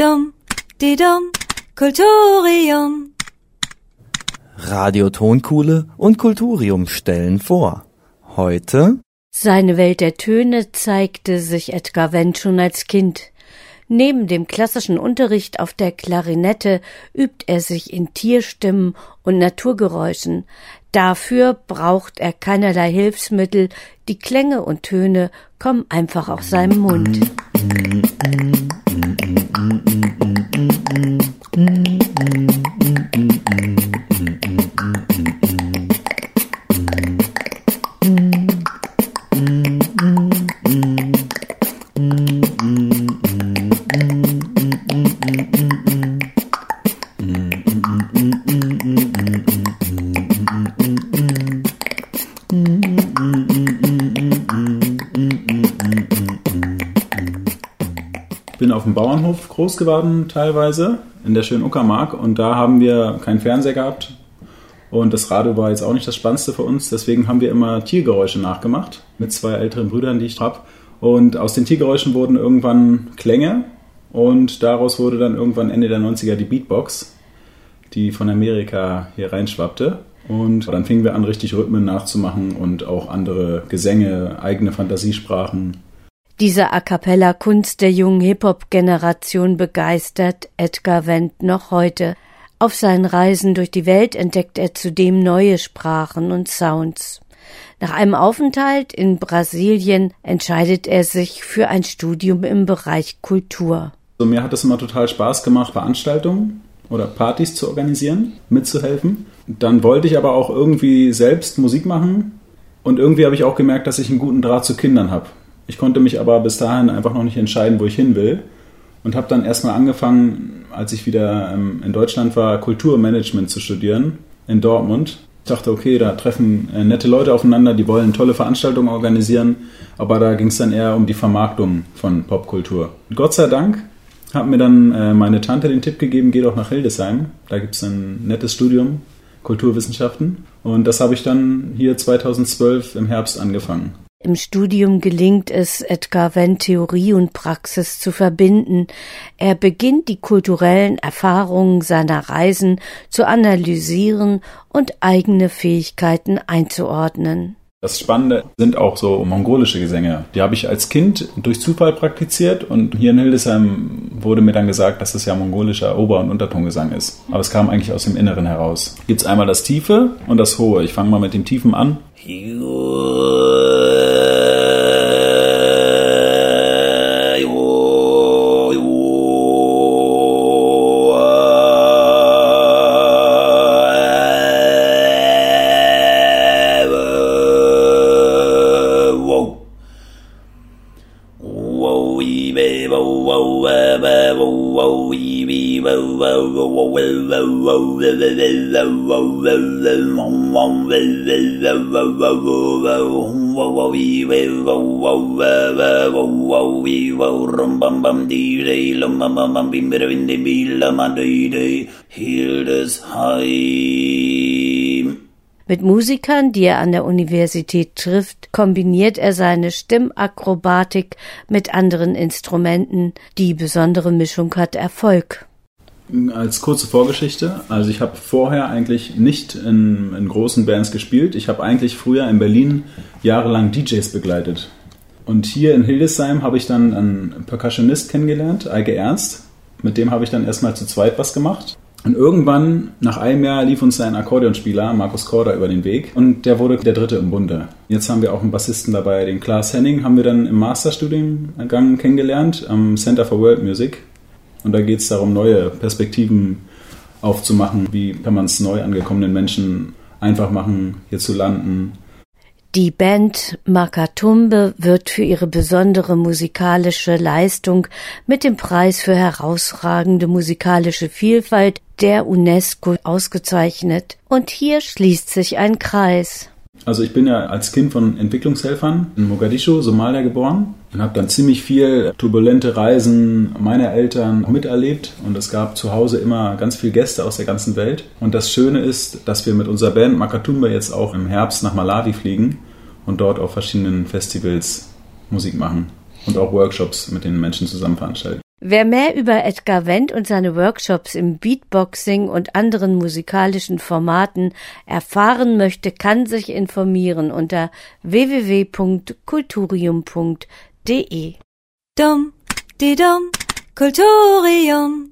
Dum, di dum, Kulturium. Radio Tonkuhle und Kulturium stellen vor. Heute Seine Welt der Töne zeigte sich Edgar Wendt schon als Kind. Neben dem klassischen Unterricht auf der Klarinette übt er sich in Tierstimmen und Naturgeräuschen. Dafür braucht er keinerlei Hilfsmittel, die Klänge und Töne kommen einfach aus seinem Mund. Ich bin auf dem Bauernhof groß geworden teilweise, in der schönen Uckermark, und da haben wir keinen Fernseher gehabt und das Radio war jetzt auch nicht das Spannendste für uns, deswegen haben wir immer Tiergeräusche nachgemacht mit 2 älteren Brüdern, die ich habe, und aus den Tiergeräuschen wurden irgendwann Klänge und daraus wurde dann irgendwann Ende der 90er die Beatbox, die von Amerika hier reinschwappte, und dann fingen wir an, richtig Rhythmen nachzumachen und auch andere Gesänge, eigene Fantasiesprachen. Diese A-cappella-Kunst der jungen Hip-Hop-Generation begeistert Edgar Wendt noch heute. Auf seinen Reisen durch die Welt entdeckt er zudem neue Sprachen und Sounds. Nach einem Aufenthalt in Brasilien entscheidet er sich für ein Studium im Bereich Kultur. Also mir hat es immer total Spaß gemacht, Veranstaltungen oder Partys zu organisieren, mitzuhelfen. Dann wollte ich aber auch irgendwie selbst Musik machen und irgendwie habe ich auch gemerkt, dass ich einen guten Draht zu Kindern habe. Ich konnte mich aber bis dahin einfach noch nicht entscheiden, wo ich hin will, und habe dann erstmal angefangen, als ich wieder in Deutschland war, Kulturmanagement zu studieren in Dortmund. Ich dachte, okay, da treffen nette Leute aufeinander, die wollen tolle Veranstaltungen organisieren, aber da ging es dann eher um die Vermarktung von Popkultur. Gott sei Dank hat mir dann meine Tante den Tipp gegeben, geh doch nach Hildesheim, da gibt es ein nettes Studium, Kulturwissenschaften, und das habe ich dann hier 2012 im Herbst angefangen. Im Studium gelingt es Edgar Wendt, Theorie und Praxis zu verbinden. Er beginnt, die kulturellen Erfahrungen seiner Reisen zu analysieren und eigene Fähigkeiten einzuordnen. Das Spannende sind auch so mongolische Gesänge. Die habe ich als Kind durch Zufall praktiziert, und hier in Hildesheim wurde mir dann gesagt, dass das ja mongolischer Ober- und Untertongesang ist. Aber es kam eigentlich aus dem Inneren heraus. Gibt es einmal das Tiefe und das Hohe. Ich fange mal mit dem Tiefen an. Mit Musikern, die er an der Universität trifft, kombiniert er seine Stimmakrobatik mit anderen Instrumenten. Die besondere Mischung hat Erfolg. Als kurze Vorgeschichte, also ich habe vorher eigentlich nicht in großen Bands gespielt. Ich habe eigentlich früher in Berlin jahrelang DJs begleitet. Und hier in Hildesheim habe ich dann einen Percussionist kennengelernt, Eike Ernst. Mit dem habe ich dann erstmal zu zweit was gemacht. Und irgendwann, nach einem Jahr, lief uns ein Akkordeonspieler, Markus Korda, über den Weg. Und der wurde der Dritte im Bunde. Jetzt haben wir auch einen Bassisten dabei, den Klaas Henning, haben wir dann im Masterstudiengang kennengelernt, am Center for World Music. Und da geht es darum, neue Perspektiven aufzumachen. Wie kann man es neu angekommenen Menschen einfach machen, hier zu landen. Die Band Makatumbe wird für ihre besondere musikalische Leistung mit dem Preis für herausragende musikalische Vielfalt der UNESCO ausgezeichnet. Und hier schließt sich ein Kreis. Also ich bin ja als Kind von Entwicklungshelfern in Mogadischu, Somalia, geboren und habe dann ziemlich viel turbulente Reisen meiner Eltern miterlebt, und es gab zu Hause immer ganz viele Gäste aus der ganzen Welt. Und das Schöne ist, dass wir mit unserer Band Makatumbe jetzt auch im Herbst nach Malawi fliegen und dort auf verschiedenen Festivals Musik machen und auch Workshops mit den Menschen zusammen veranstalten. Wer mehr über Edgar Wendt und seine Workshops im Beatboxing und anderen musikalischen Formaten erfahren möchte, kann sich informieren unter www.kulturium.de. Dum, di dum, Kulturium.